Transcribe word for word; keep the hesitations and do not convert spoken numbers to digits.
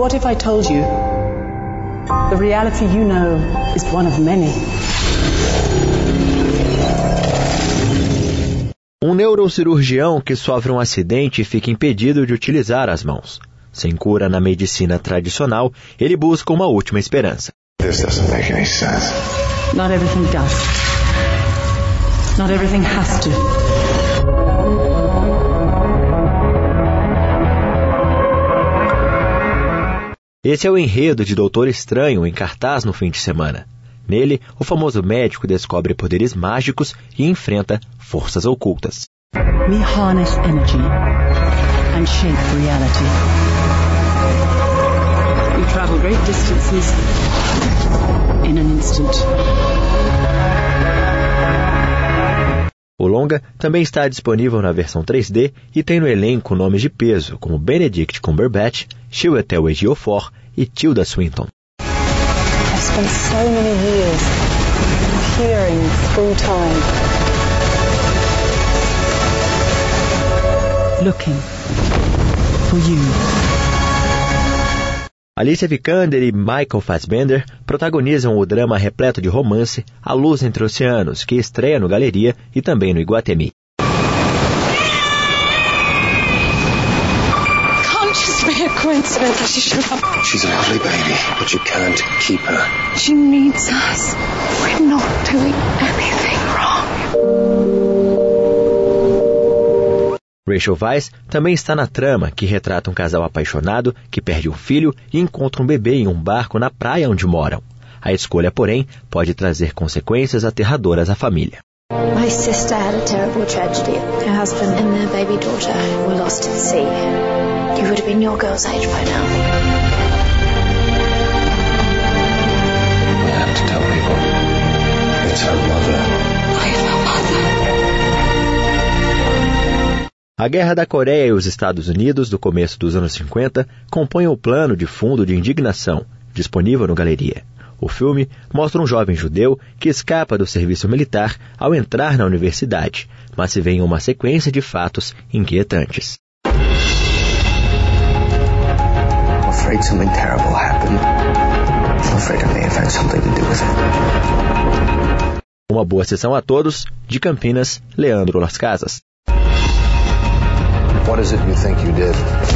what if I told you the reality you know is one of many? Um neurocirurgião que sofre um acidente e fica impedido de utilizar as mãos. Sem cura na medicina tradicional, ele busca uma última esperança. This doesn't make any sense. Not everything does. Not everything has to. Esse é o enredo de Doutor Estranho em cartaz no fim de semana. Nele, o famoso médico descobre poderes mágicos e enfrenta forças ocultas. We harness energy and shape reality. We travel great distances in an instant. O longa também está disponível na versão três D e tem no elenco nomes de peso como Benedict Cumberbatch, Chiwetel Ejiofor e Tilda Swinton. I've spent so many years peering through time, looking for you. Alicia Vikander e Michael Fassbender protagonizam o drama repleto de romance A Luz Entre Oceanos, que estreia no Galeria e também no Iguatemi. Coincidence that she showed up. She's a lovely baby, but you can't keep her. She needs us. We're not doing anything wrong. Rachel Weisz também está na trama, que retrata um casal apaixonado que perde um filho e encontra um bebê em um barco na praia onde moram. A escolha, porém, pode trazer consequências aterradoras à família. My sister had a terrible tragedy. Her husband and their baby daughter were lost at sea. You would have been your girl's age by now. I have to tell people. It's her mother. I am her mother. A Guerra da Coreia e os Estados Unidos, do começo dos anos cinquenta, compõem o plano de fundo de Indignação, disponível no Galeria. O filme mostra um jovem judeu que escapa do serviço militar ao entrar na universidade, mas se vê em uma sequência de fatos inquietantes. I'm afraid something terrible happened. I'm afraid I may have had something to do with it. Uma boa sessão a todos. De Campinas, Leandro Las Casas. What is it you think you did?